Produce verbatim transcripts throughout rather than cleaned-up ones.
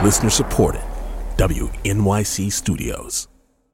Listener supported. W N Y C Studios.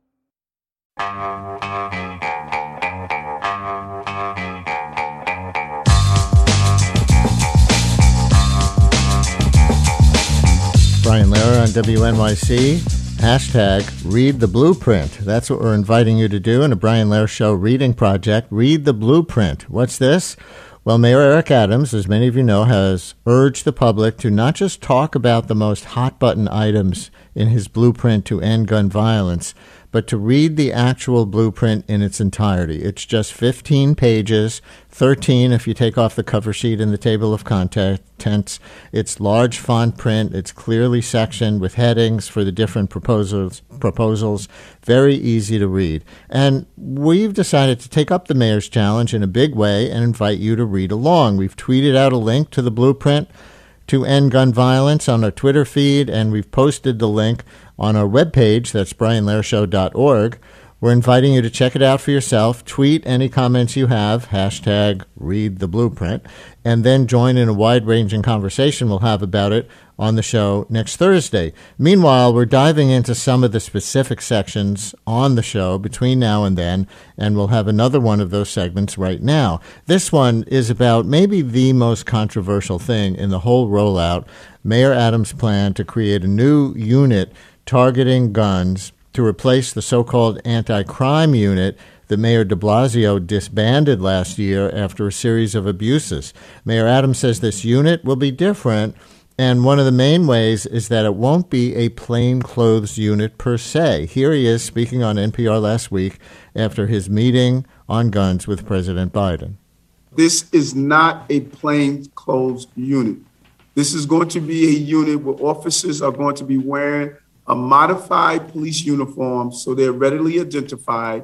Brian Lehrer on W N Y C. Hashtag Read the Blueprint. That's what we're inviting you to do in a Brian Lehrer Show reading project. Read the Blueprint. What's this? Well, Mayor Eric Adams, as many of you know, has urged the public to not just talk about the most hot-button items in his blueprint to end gun violence, but to read the actual blueprint in its entirety. It's just fifteen pages, thirteen if you take off the cover sheet and the table of contents. It's large font print. It's clearly sectioned with headings for the different proposals. Proposals, very easy to read. And we've decided to take up the mayor's challenge in a big way and invite you to read along. We've tweeted out a link to the blueprint to end gun violence on our Twitter feed, and we've posted the link on our webpage. That's brian lehrer show dot org. We're inviting you to check it out for yourself. Tweet any comments you have, hashtag read the blueprint, and then join in a wide-ranging conversation we'll have about it on the show next Thursday. Meanwhile, we're diving into some of the specific sections on the show between now and then, and we'll have another one of those segments right now. This one is about maybe the most controversial thing in the whole rollout, Mayor Adams' plan to create a new unit targeting guns to replace the so-called anti-crime unit that Mayor de Blasio disbanded last year after a series of abuses. Mayor Adams says this unit will be different, and one of the main ways is that it won't be a plainclothes unit per se. Here he is speaking on N P R last week after his meeting on guns with President Biden. This is not a plainclothes unit. This is going to be a unit where officers are going to be wearing a modified police uniform so they're readily identified.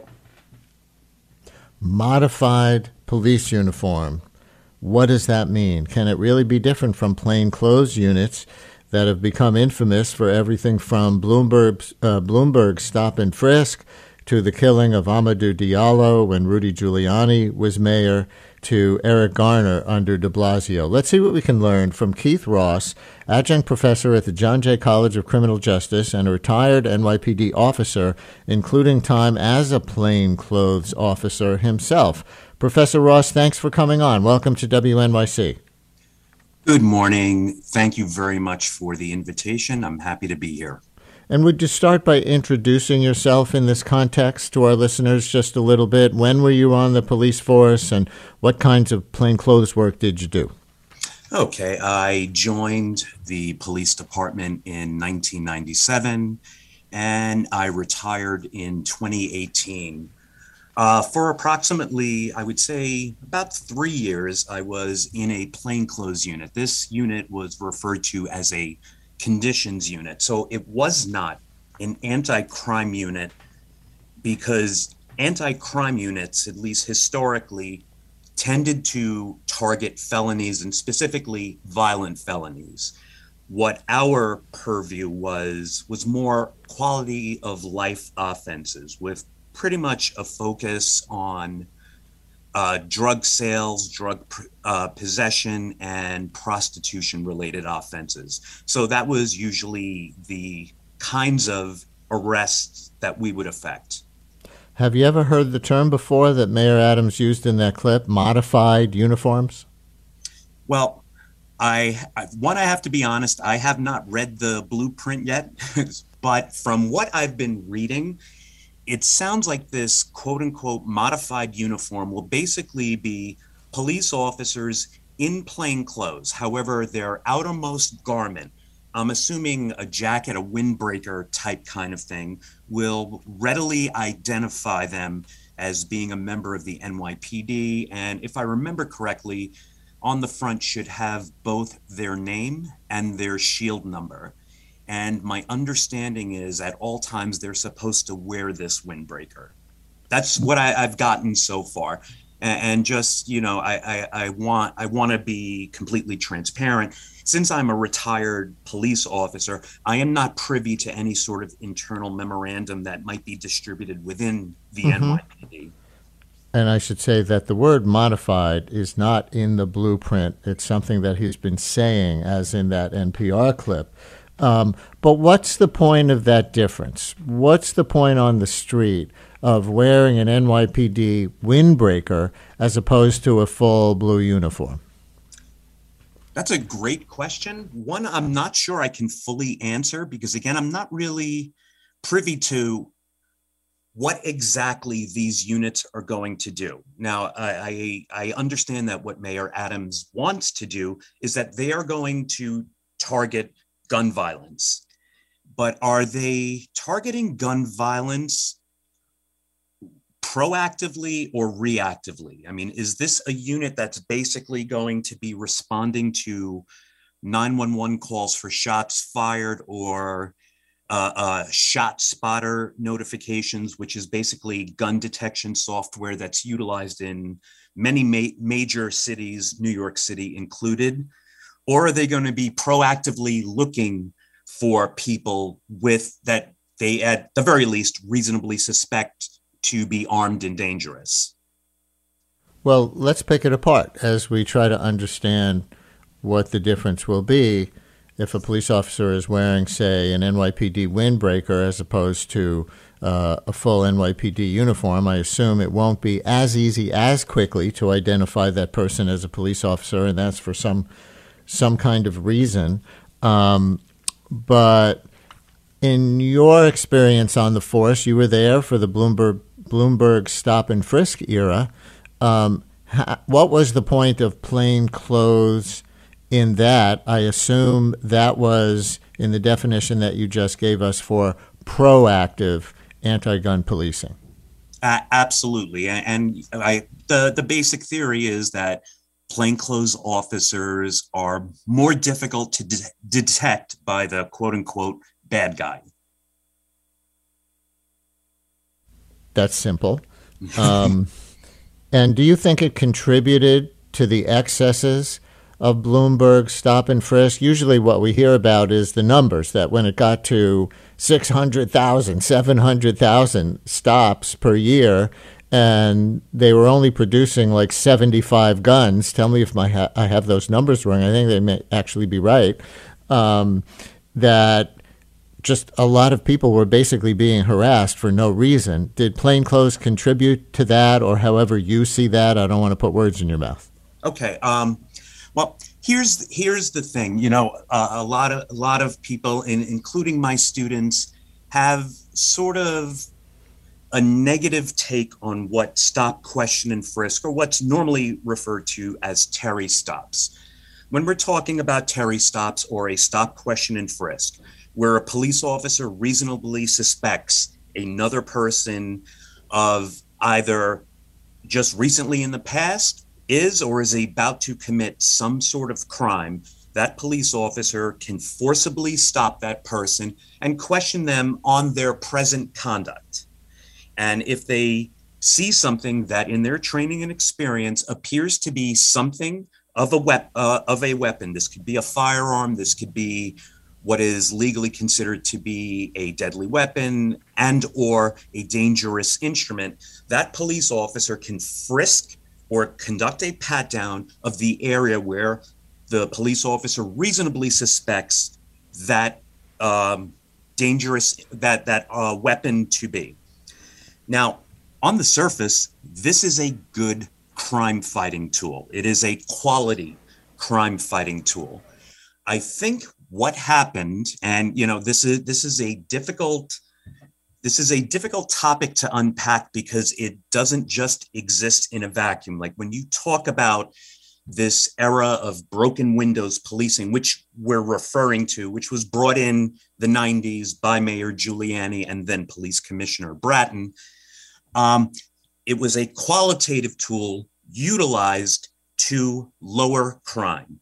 Modified police uniform. What does that mean? Can it really be different from plain clothes units that have become infamous for everything from Bloomberg, uh, Bloomberg stop and frisk to the killing of Amadou Diallo when Rudy Giuliani was mayor, to Eric Garner under de Blasio? Let's see what we can learn from Keith Ross, adjunct professor at the John Jay College of Criminal Justice and a retired N Y P D officer, including time as a plainclothes officer himself. Professor Ross, thanks for coming on. Welcome to W N Y C. Good morning. Thank you very much for the invitation. I'm happy to be here. And would you start by introducing yourself in this context to our listeners just a little bit? When were you on the police force, and what kinds of plainclothes work did you do? Okay, I joined the police department in nineteen ninety-seven, and I retired in twenty eighteen. Uh, for approximately, I would say, about three years, I was in a plainclothes unit. This unit was referred to as a conditions unit. So it was not an anti-crime unit, because anti-crime units, at least historically, tended to target felonies, and specifically violent felonies. What our purview was, was more quality of life offenses, with pretty much a focus on Uh, drug sales, drug uh, possession, and prostitution-related offenses. So that was usually the kinds of arrests that we would effect. Have you ever heard the term before that Mayor Adams used in that clip, modified uniforms? Well, I, I one, I have to be honest, I have not read the blueprint yet, but from what I've been reading, it sounds like this quote-unquote modified uniform will basically be police officers in plain clothes. However, their outermost garment, I'm assuming a jacket, a windbreaker type kind of thing, will readily identify them as being a member of the N Y P D. And if I remember correctly, on the front should have both their name and their shield number. And my understanding is at all times they're supposed to wear this windbreaker. That's what I, I've gotten so far. And, and just, you know, I, I, I want I want to be completely transparent. Since I'm a retired police officer, I am not privy to any sort of internal memorandum that might be distributed within the mm-hmm. N Y P D. And I should say that the word modified is not in the blueprint. It's something that he's been saying, as in that N P R clip. Um, but what's the point of that difference? What's the point on the street of wearing an N Y P D windbreaker as opposed to a full blue uniform? That's a great question. One, I'm not sure I can fully answer because, again, I'm not really privy to what exactly these units are going to do. Now, I, I, I understand that what Mayor Adams wants to do is that they are going to target gun violence. But are they targeting gun violence proactively or reactively? I mean, is this a unit that's basically going to be responding to nine one one calls for shots fired or uh, uh, shot spotter notifications, which is basically gun detection software that's utilized in many ma- major cities, New York City included? Or are they going to be proactively looking for people with that they, at the very least, reasonably suspect to be armed and dangerous? Well, let's pick it apart as we try to understand what the difference will be if a police officer is wearing, say, an N Y P D windbreaker as opposed to uh, a full N Y P D uniform. I assume it won't be as easy as quickly to identify that person as a police officer, and that's for some some kind of reason. Um, but in your experience on the force, you were there for the Bloomberg Bloomberg stop and frisk era. Um, ha- what was the point of plain clothes in that? I assume that was in the definition that you just gave us for proactive anti-gun policing. Uh, absolutely. And, and I, the, the basic theory is that plainclothes officers are more difficult to de- detect by the quote unquote bad guy. That's simple. Um, and do you think it contributed to the excesses of Bloomberg stop and frisk? Usually what we hear about is the numbers, that when it got to six hundred thousand, seven hundred thousand stops per year, and they were only producing like seventy-five guns. Tell me if my ha- I have those numbers wrong. I think they may actually be right. Um, that just a lot of people were basically being harassed for no reason. Did plainclothes contribute to that, or however you see that? I don't want to put words in your mouth. Okay. Um, well, here's here's the thing. You know, uh, a lot of a lot of people, in, including my students, have sort of a negative take on what stop, question, and frisk, or what's normally referred to as Terry stops. When we're talking about Terry stops or a stop, question, and frisk, where a police officer reasonably suspects another person of either just recently in the past is or is about to commit some sort of crime, that police officer can forcibly stop that person and question them on their present conduct. And if they see something that in their training and experience appears to be something of a, wep- uh, of a weapon, this could be a firearm, this could be what is legally considered to be a deadly weapon and or a dangerous instrument, that police officer can frisk or conduct a pat down of the area where the police officer reasonably suspects that um, dangerous, that, that uh, weapon to be. Now, on the surface, this is a good crime fighting tool. It is a quality crime fighting tool. I think what happened, and you know, this is this is a difficult this is a difficult topic to unpack because it doesn't just exist in a vacuum. Like when you talk about this era of broken windows policing, which we're referring to, which was brought in the nineties by Mayor Giuliani and then Police Commissioner Bratton, um, it was a qualitative tool utilized to lower crime.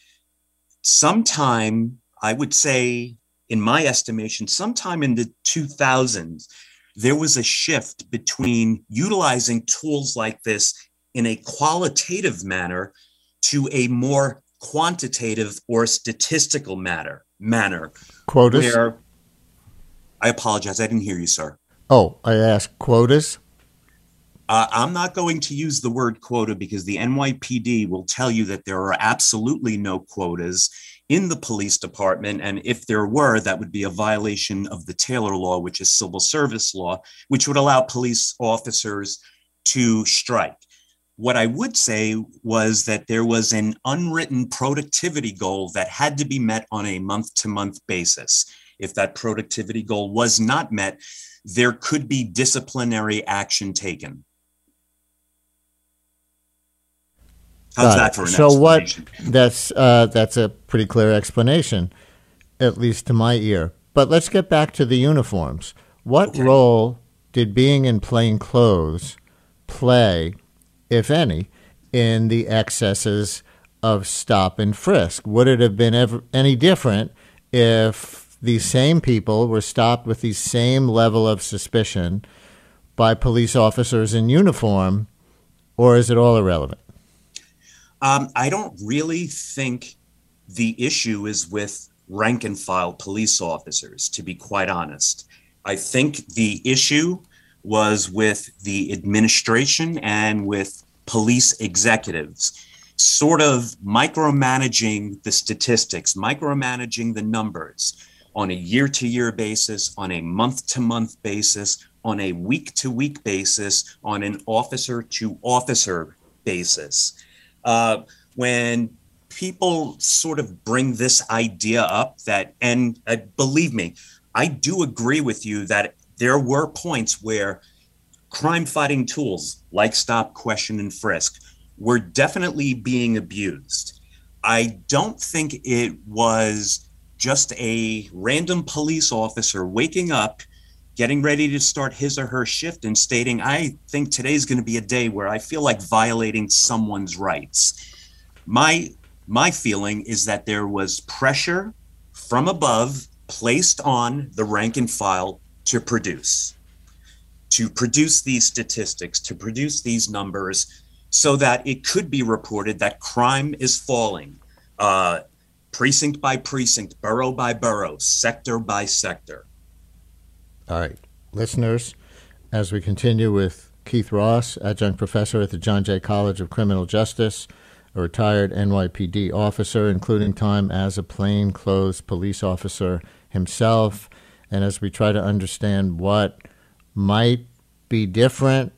Sometime, I would say, in my estimation, sometime in the two thousands, there was a shift between utilizing tools like this in a qualitative manner to a more quantitative or statistical matter, manner. Quotas? Where, I apologize, I didn't hear you, sir. Oh, I asked quotas? Uh, I'm not going to use the word quota because the N Y P D will tell you that there are absolutely no quotas in the police department. And if there were, that would be a violation of the Taylor Law, which is civil service law, which would allow police officers to strike. What I would say was that there was an unwritten productivity goal that had to be met on a month-to-month basis. If that productivity goal was not met, there could be disciplinary action taken. How's that for an so explanation? what? That's uh, that's a pretty clear explanation, at least to my ear. But let's get back to the uniforms. What Okay. role did being in plain clothes play, if any, in the excesses of stop and frisk? Would it have been ever any different if these same people were stopped with the same level of suspicion by police officers in uniform, or is it all irrelevant? Um, I don't really think the issue is with rank and file police officers, to be quite honest. I think the issue was with the administration and with police executives, sort of micromanaging the statistics, micromanaging the numbers on a year-to-year basis, on a month-to-month basis, on a week-to-week basis, on an officer-to-officer basis. Uh, when people sort of bring this idea up that, and uh, believe me, I do agree with you that there were points where crime-fighting tools like stop, question, and frisk were definitely being abused. I don't think it was just a random police officer waking up, getting ready to start his or her shift and stating, I think today's going to be a day where I feel like violating someone's rights. My, my feeling is that there was pressure from above placed on the rank and file to produce, to produce these statistics, to produce these numbers so that it could be reported that crime is falling, uh, precinct by precinct, borough by borough, sector by sector. All right, listeners, as we continue with Keith Ross, adjunct professor at the John Jay College of Criminal Justice, a retired N Y P D officer, including time as a plainclothes police officer himself, and as we try to understand what might be different,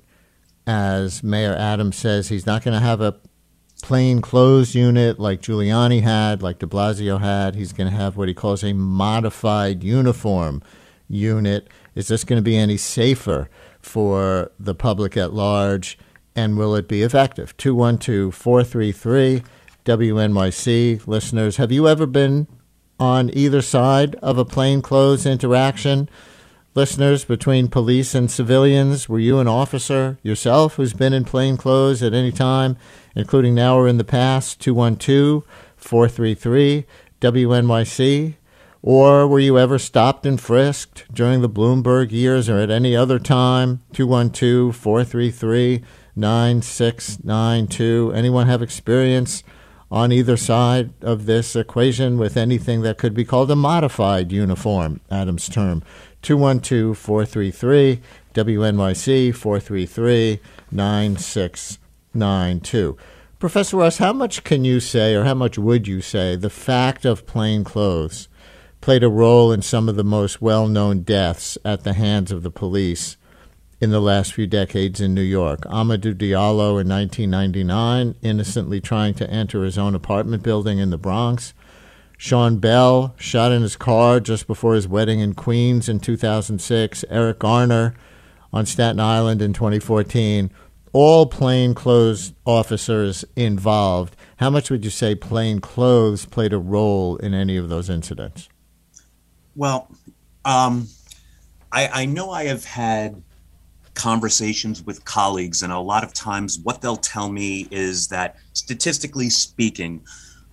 as Mayor Adams says, he's not going to have a plainclothes unit like Giuliani had, like de Blasio had. He's going to have what he calls a modified uniform unit. Is this going to be any safer for the public at large, and will it be effective? two one two, four three three, W N Y C. Listeners, have you ever been on either side of a plainclothes interaction? Listeners, between police and civilians, were you an officer yourself who's been in plainclothes at any time, including now or in the past? two one two, four three three, W N Y C. Or were you ever stopped and frisked during the Bloomberg years or at any other time? two one two, four three three, nine six nine two. Anyone have experience on either side of this equation with anything that could be called a modified uniform, Adam's term? two one two, four three three, W N Y C, four three three, nine six nine two. Professor Ross, how much can you say, or how much would you say, the fact of plain clothes played a role in some of the most well-known deaths at the hands of the police in the last few decades in New York? Amadou Diallo in nineteen ninety-nine, innocently trying to enter his own apartment building in the Bronx. Sean Bell, shot in his car just before his wedding in Queens in two thousand six. Eric Garner on Staten Island in twenty fourteen. All plainclothes officers involved. How much would you say plainclothes played a role in any of those incidents? Well, um, I, I know I have had conversations with colleagues, and a lot of times what they'll tell me is that, statistically speaking,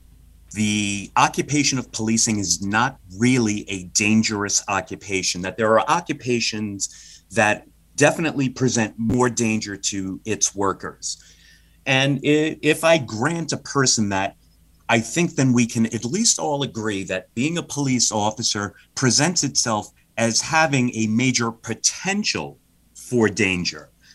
the occupation of policing is not really a dangerous occupation, that there are occupations that definitely present more danger to its workers. And if I grant a person that, I think then we can at least all agree that being a police officer presents itself as having a major potential for danger.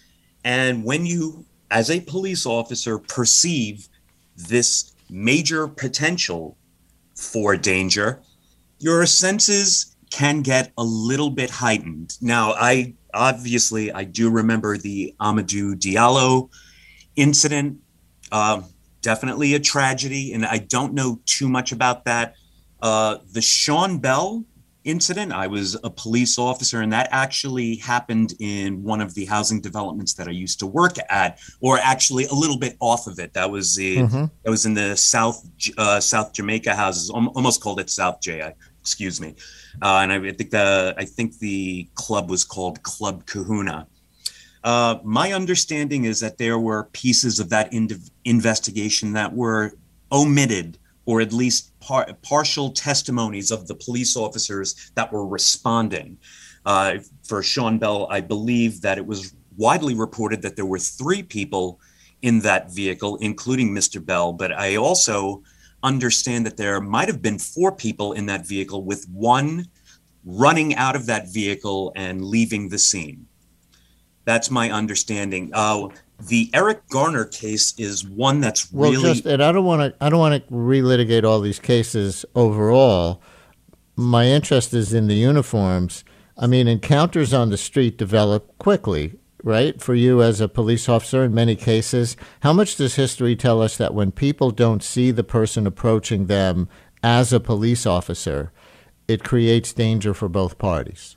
And when you, as a police officer, perceive this major potential for danger, your senses can get a little bit heightened. Now, I obviously, I do remember the Amadou Diallo incident, um, definitely a tragedy, and I don't know too much about that. Uh, the Sean Bell incident, I was a police officer, and that actually happened in one of the housing developments that I used to work at, or actually a little bit off of it. That was the, mm-hmm. that was in the South uh, South Jamaica houses, almost called it South J, excuse me. Uh, and I, I think the I think the club was called Club Kahuna. Uh, my understanding is that there were pieces of that in- investigation that were omitted, or at least par- partial testimonies of the police officers that were responding. Uh, for Sean Bell, I believe that it was widely reported that there were three people in that vehicle, including Mister Bell, but I also understand that there might have been four people in that vehicle, with one running out of that vehicle and leaving the scene. That's my understanding. Uh, the Eric Garner case is one that's well, really. Just, and I don't want to. I don't want to relitigate all these cases overall. My interest is in the uniforms. I mean, encounters on the street develop quickly, right? For you as a police officer, in many cases, how much does history tell us that when people don't see the person approaching them as a police officer, it creates danger for both parties?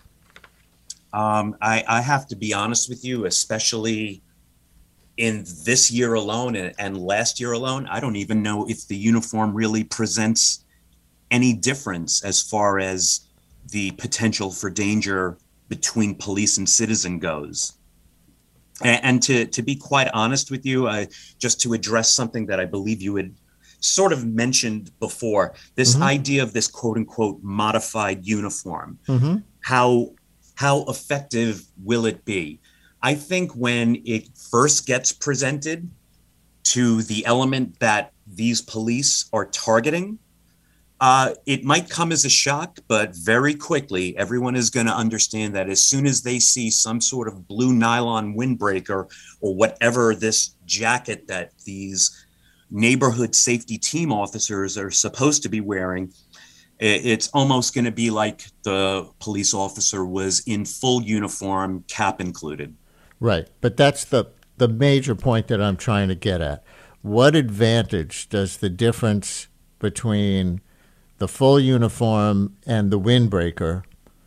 Um, I, I have to be honest with you, especially in this year alone and, and last year alone, I don't even know if the uniform really presents any difference as far as the potential for danger between police and citizen goes. And, and to, to be quite honest with you, I, just to address something that I believe you had sort of mentioned before, this mm-hmm. idea of this quote unquote modified uniform, mm-hmm. how How effective will it be? I think when it first gets presented to the element that these police are targeting, uh, it might come as a shock, but very quickly, everyone is going to understand that as soon as they see some sort of blue nylon windbreaker or whatever this jacket that these neighborhood safety team officers are supposed to be wearing, it's almost going to be like the police officer was in full uniform, cap included. Right. But that's the, the major point that I'm trying to get at. What advantage does the difference between the full uniform and the windbreaker,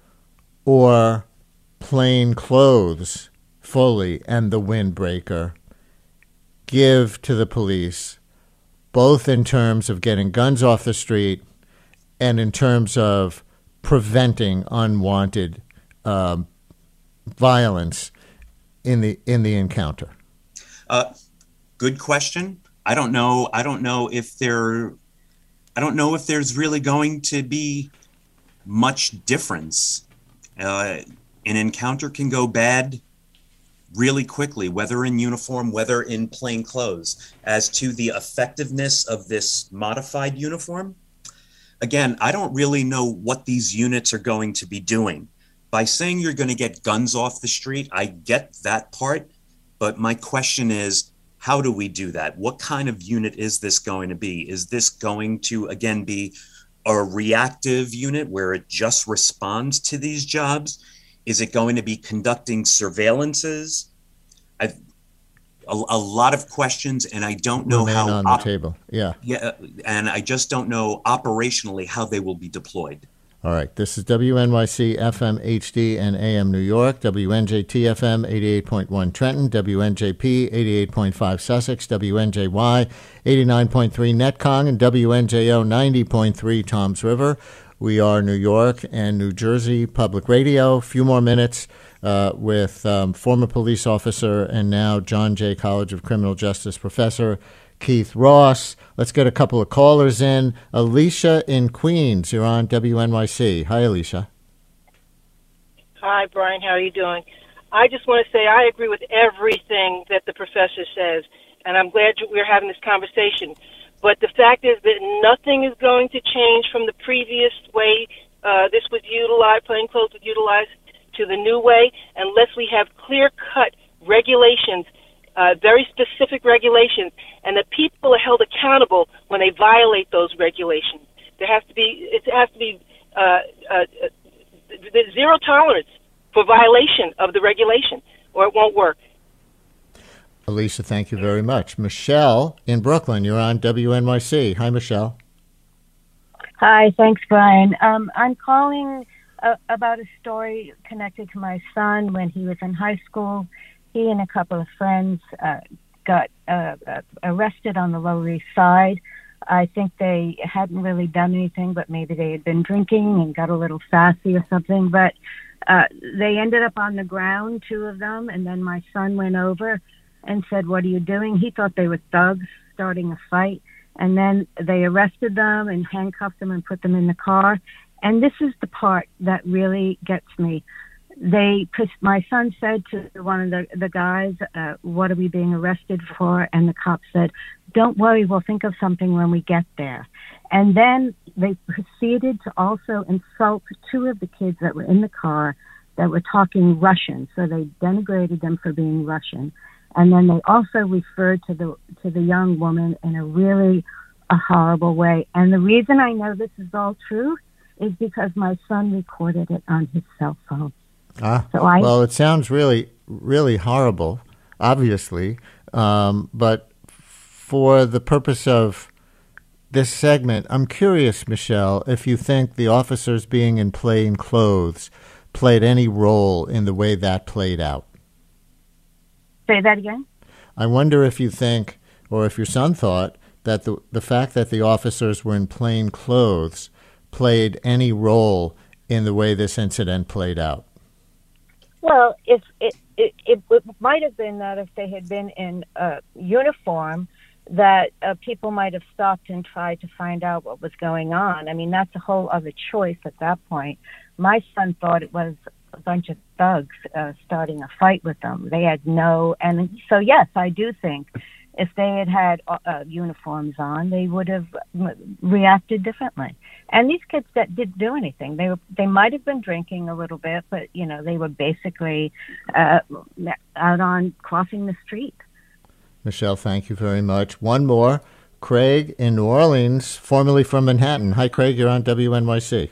or plain clothes fully and the windbreaker, give to the police, both in terms of getting guns off the street and in terms of preventing unwanted um, violence in the in the encounter? Uh, good question. I don't know. I don't know if there. I don't know if there's really going to be much difference. Uh, an encounter can go bad really quickly, whether in uniform, whether in plain clothes. As to the effectiveness of this modified uniform, again, I don't really know what these units are going to be doing. By saying you're going to get guns off the street, I get that part, but my question is, how do we do that? What kind of unit is this going to be? Is this going to, again, be a reactive unit where it just responds to these jobs? Is it going to be conducting surveillances? I've, A, a lot of questions, and I don't know Remain how on the op- table. Yeah, yeah, and I just don't know operationally how they will be deployed. All right. This is W N Y C F M H D and A M New York, W N J T F M eighty-eight point one Trenton, W N J P eighty-eight point five Sussex, W N J Y eighty-nine point three Netcong, and W N J O ninety point three Toms River. We are New York and New Jersey Public Radio. A few more minutes uh, with um, former police officer and now John Jay College of Criminal Justice professor Keith Ross. Let's get a couple of callers in. Alicia in Queens, you're on W N Y C. Hi, Alicia. Hi, Brian. How are you doing? I just want to say I agree with everything that the professor says, and I'm glad we're having this conversation. But the fact is that nothing is going to change from the previous way uh, this was utilized, plainclothes was utilized, to the new way, unless we have clear-cut regulations regulations, uh, very specific regulations, and the people are held accountable when they violate those regulations. There has to be, it has to be uh, uh, uh, zero tolerance for violation of the regulation, or it won't work. Alicia, thank you very much. Michelle in Brooklyn, you're on W N Y C. Hi, Michelle. Hi, thanks, Brian. Um, I'm calling uh, about a story connected to my son when he was in high school. He and a couple of friends uh, got uh, uh, arrested on the Lower East Side. I think they hadn't really done anything, but maybe they had been drinking and got a little sassy or something. But uh, they ended up on the ground, two of them, and then my son went over and said, "What are you doing?" He thought they were thugs starting a fight. And then they arrested them and handcuffed them and put them in the car. And this is the part that really gets me. They, cause my son said to one of the, the guys, uh, "What are we being arrested for?" And the cop said, "Don't worry, we'll think of something when we get there." And then they proceeded to also insult two of the kids that were in the car that were talking Russian. So they denigrated them for being Russian. And then they also referred to the to the young woman in a really a horrible way. And the reason I know this is all true is because my son recorded it on his cell phone. Ah, so I, well, it sounds really, really horrible, obviously. Um, but for the purpose of this segment, I'm curious, Michelle, if you think the officers being in plain clothes played any role in the way that played out. Say that again? I wonder if you think, or if your son thought, that the the fact that the officers were in plain clothes played any role in the way this incident played out. Well, if it, it, it, it might have been that if they had been in uh, uniform, that uh, people might have stopped and tried to find out what was going on. I mean, that's a whole other choice at that point. My son thought it was a bunch of thugs uh, starting a fight with them. They had no, and so yes, I do think if they had had uh, uniforms on, they would have reacted differently. And these kids that didn't do anything, they were, they might have been drinking a little bit, but you know, they were basically uh, out on crossing the street. Michelle, thank you very much. One more, Craig in New Orleans, formerly from Manhattan. Hi, Craig. You're on W N Y C.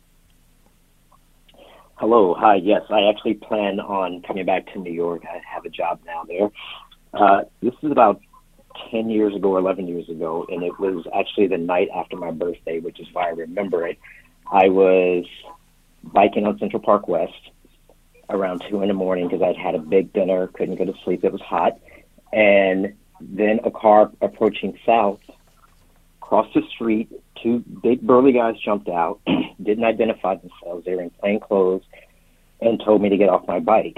Hello. Hi. Yes, I actually plan on coming back to New York. I have a job now there. Uh, this is about ten years ago or eleven years ago, and it was actually the night after my birthday, which is why I remember it. I was biking on Central Park West around two in the morning because I'd had a big dinner, couldn't go to sleep. It was hot. And then a car approaching south crossed the street. Two big burly guys jumped out, didn't identify themselves. They were in plain clothes and told me to get off my bike.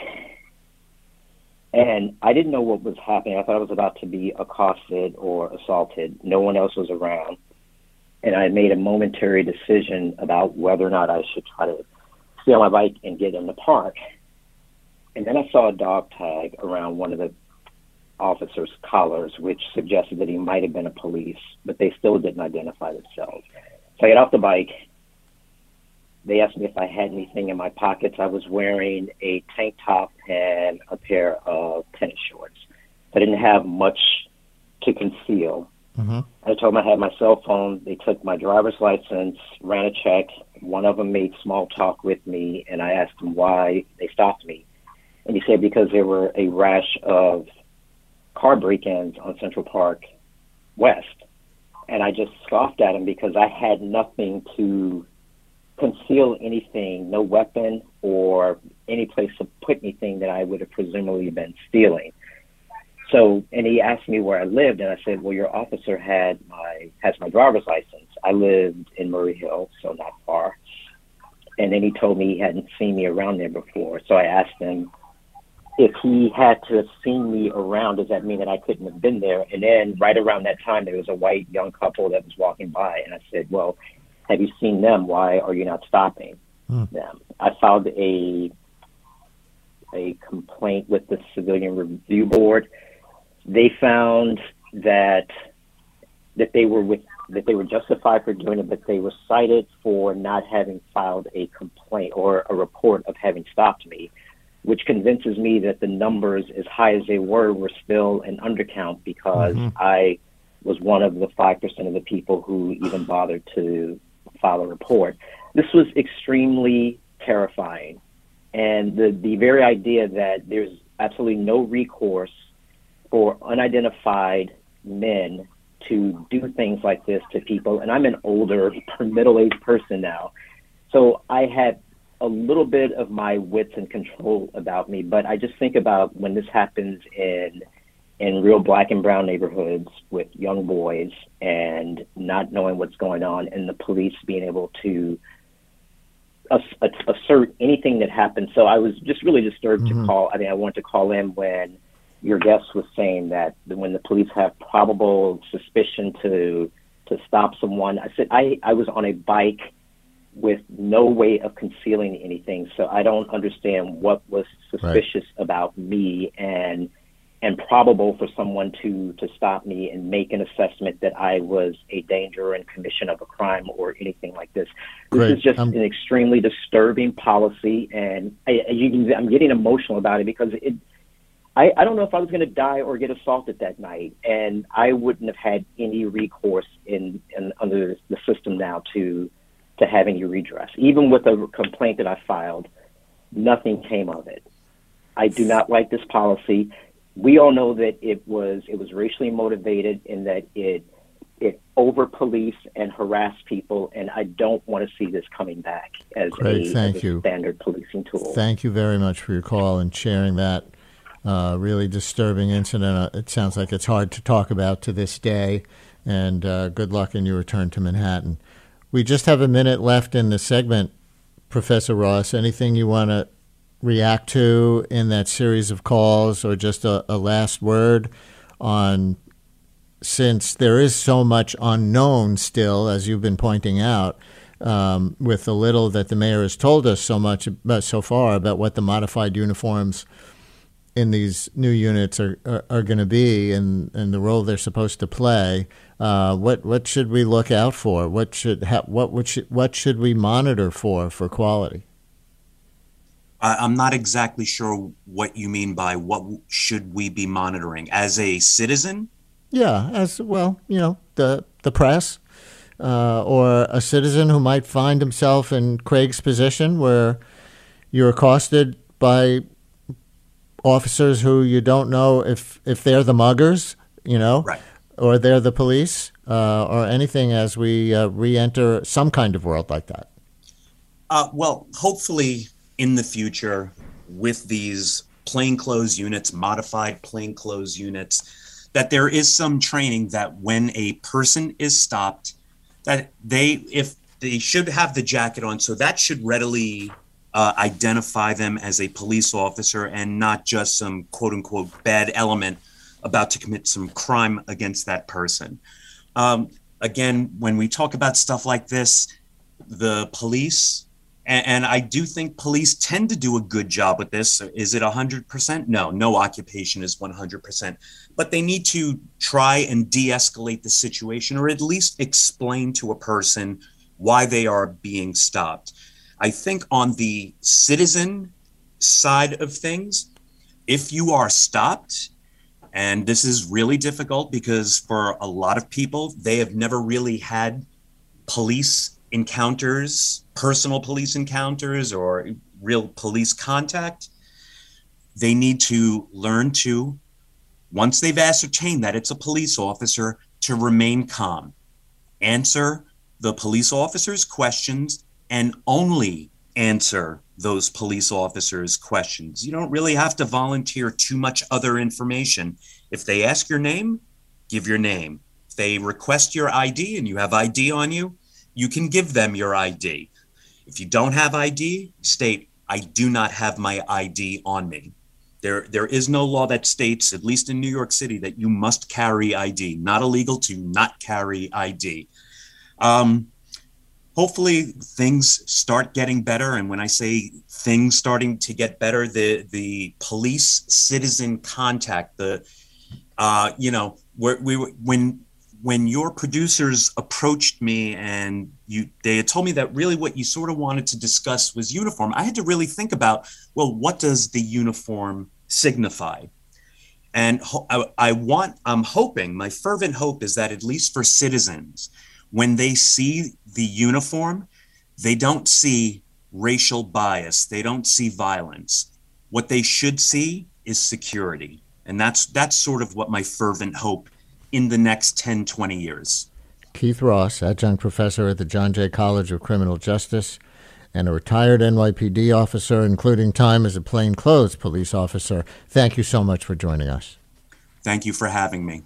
And I didn't know what was happening. I thought I was about to be accosted or assaulted. No one else was around. And I made a momentary decision about whether or not I should try to stay on my bike and get in the park. And then I saw a dog tag around one of the officer's collars, which suggested that he might have been a police, but they still didn't identify themselves. So I got off the bike. They asked me if I had anything in my pockets. I was wearing a tank top and a pair of tennis shorts. I didn't have much to conceal. Mm-hmm. I told them I had my cell phone. They took my driver's license, ran a check. One of them made small talk with me, and I asked him why they stopped me. And he said because there were a rash of car break-ins on Central Park West. And I just scoffed at him because I had nothing to conceal anything, no weapon or any place to put anything that I would have presumably been stealing. So, and he asked me where I lived, and I said, well, your officer had my has my driver's license. I lived in Murray Hill, so not far. And then he told me he hadn't seen me around there before. So I asked him, if he had to have seen me around, does that mean that I couldn't have been there? And then right around that time, there was a white young couple that was walking by. And I said, well, have you seen them? Why are you not stopping hmm. them? I filed a a complaint with the Civilian Review Board. They found that that they were with that they were justified for doing it, but they were cited for not having filed a complaint or a report of having stopped me. which convinces me that the numbers, as high as they were, were still an undercount because mm-hmm. I was one of the five percent of the people who even bothered to file a report. This was extremely terrifying. And the, the very idea that there's absolutely no recourse for unidentified men to do things like this to people. And I'm an older, middle-aged person now. So I had a little bit of my wits and control about me, but I just think about when this happens in in real black and brown neighborhoods with young boys and not knowing what's going on, and the police being able to ass- assert anything that happens. So I was just really disturbed mm-hmm. to call. I mean, I wanted to call in when your guest was saying that when the police have probable suspicion to to stop someone. I said I, I was on a bike with no way of concealing anything, so I don't understand what was suspicious right. about me and and probable for someone to to stop me and make an assessment that I was a danger in commission of a crime or anything like this. This Great. is just um, an extremely disturbing policy, and I, you can, I'm getting emotional about it because it. I, I don't know if I was going to die or get assaulted that night, and I wouldn't have had any recourse in, in under the system now to to have any redress. Even with a complaint that I filed, nothing came of it. I do not like this policy. We all know that it was it was racially motivated and that it it over-policed and harassed people, and I don't want to see this coming back as, Great, a, thank as a you. standard policing tool. Thank you very much for your call and sharing that uh, really disturbing incident. Uh, it sounds like it's hard to talk about to this day, and uh, good luck in your return to Manhattan. We just have a minute left in the segment, Professor Ross. Anything you want to react to in that series of calls, or just a, a last word on, since there is so much unknown still, as you've been pointing out, um, with the little that the mayor has told us so much about so far about what the modified uniforms in these new units are are, are going to be and, and the role they're supposed to play. Uh, what what should we look out for? What should ha- what what should, what should we monitor for for quality? I'm not exactly sure what you mean by what should we be monitoring as a citizen. Yeah, as well, you know, the the press uh, or a citizen who might find himself in Craig's position, where you're accosted by officers who you don't know if if they're the muggers, you know. Right. Or they're the police, uh, or anything as we uh, re-enter some kind of world like that? Uh, well, hopefully in the future, with these plainclothes units, modified plainclothes units, that there is some training that when a person is stopped, that they, if they should have the jacket on, so that should readily uh, identify them as a police officer and not just some quote unquote bad element about to commit some crime against that person. Um, again, when we talk about stuff like this, the police, and, and I do think police tend to do a good job with this. Is it one hundred percent? No, no occupation is one hundred percent. But they need to try and de-escalate the situation, or at least explain to a person why they are being stopped. I think on the citizen side of things, if you are stopped, and this is really difficult because for a lot of people, they have never really had police encounters, personal police encounters, or real police contact. They need to learn to, once they've ascertained that it's a police officer, to remain calm, answer the police officer's questions, and only answer those police officers' questions. You don't really have to volunteer too much other information. If they ask your name, give your name. If they request your I D and you have I D on you, you can give them your I D. If you don't have I D, state, I do not have my I D on me. There, there is no law that states, at least in New York City, that you must carry I D. Not illegal to not carry I D. Um, Hopefully things start getting better. And when I say things starting to get better, the the police citizen contact, the uh, you know, where we when when your producers approached me and you they had told me that really what you sort of wanted to discuss was uniform, I had to really think about, well, what does the uniform signify? And ho- I, I want, I'm hoping, my fervent hope is that at least for citizens, when they see the uniform, they don't see racial bias, they don't see violence. What they should see is security. And that's that's sort of what my fervent hope in the next ten, twenty years. Keith Ross, adjunct professor at the John Jay College of Criminal Justice and a retired N Y P D officer, including time as a plainclothes police officer. Thank you so much for joining us. Thank you for having me.